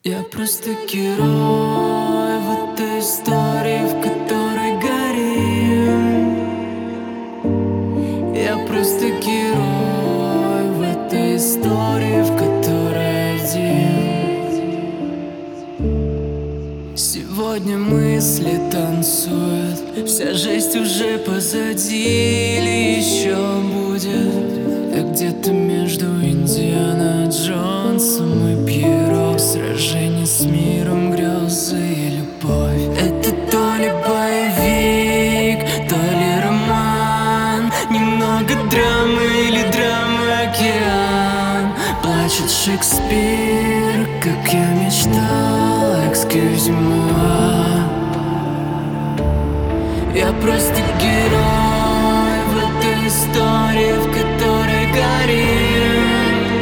Я просто герой в этой истории, в которой горим. Я просто герой в этой истории, в которой один. Сегодня мысли танцуют, вся жесть уже позади, или еще будет. Я где-то между Индиана Джонсом и Пьеро. Сражение с миром, грезы и любовь. Это то ли боевик, то ли роман, немного драмы или драмы океан. Плачет Шекспир, как я мечтал, excuse-moi. Я просто герой в этой истории, в которой горим.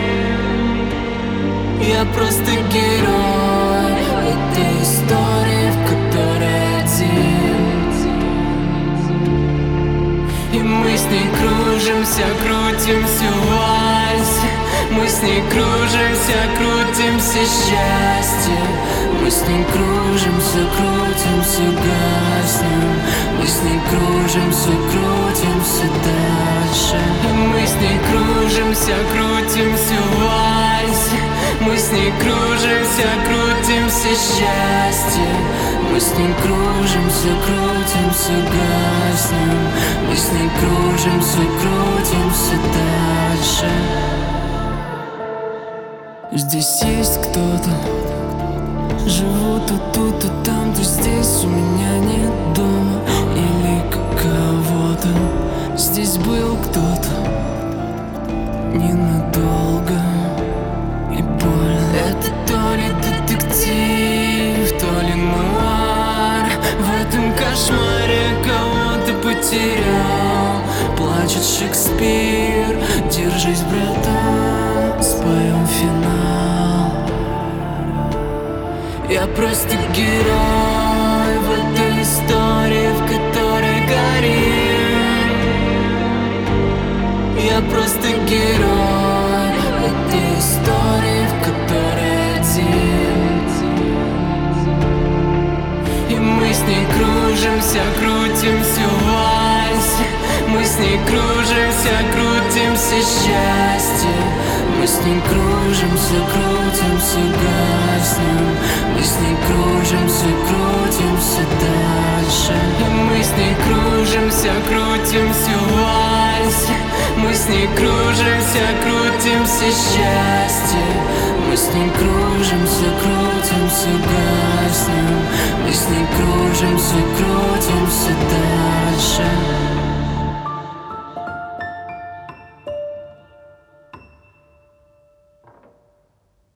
Я просто герой в этой истории, в которой один. И мы с ней кружимся, крутимся в вальсе. Мы с ней кружимся, крутимся счастье. Мы с ней кружимся, крутимся, гаснем. Мы с ней кружимся, крутимся дальше. И мы с ней кружимся, крутимся в вальсе. Мы с ней кружимся, крутимся счастье. Мы с ней кружимся, крутимся, гаснем. Мы с ней кружимся, крутимся дальше. Здесь есть кто-то, живу то тут, то там, то здесь. У меня нет дома или кого-то. Здесь был кто-то ненадолго и больно. Это то ли детектив, то ли нуар. В этом кошмаре кого-то потерял. Плачет Шекспир, держись, братан, споем финал. Я просто герой в этой истории, в которой горим. Я просто герой в этой истории, в которой один. И мы с ней кружимся, крутимся в вальсе. Мы с ней кружимся, крутимся счастье. Мы с ней кружимся, крутимся, гаснем. Мы с ней кружимся, крутимся дальше. И мы с ней кружимся, крутимся в вальсе. Мы с ней кружимся, крутимся счастье. Мы с ней кружимся, крутимся, гаснем. Мы с ней кружимся, крутимся дальше.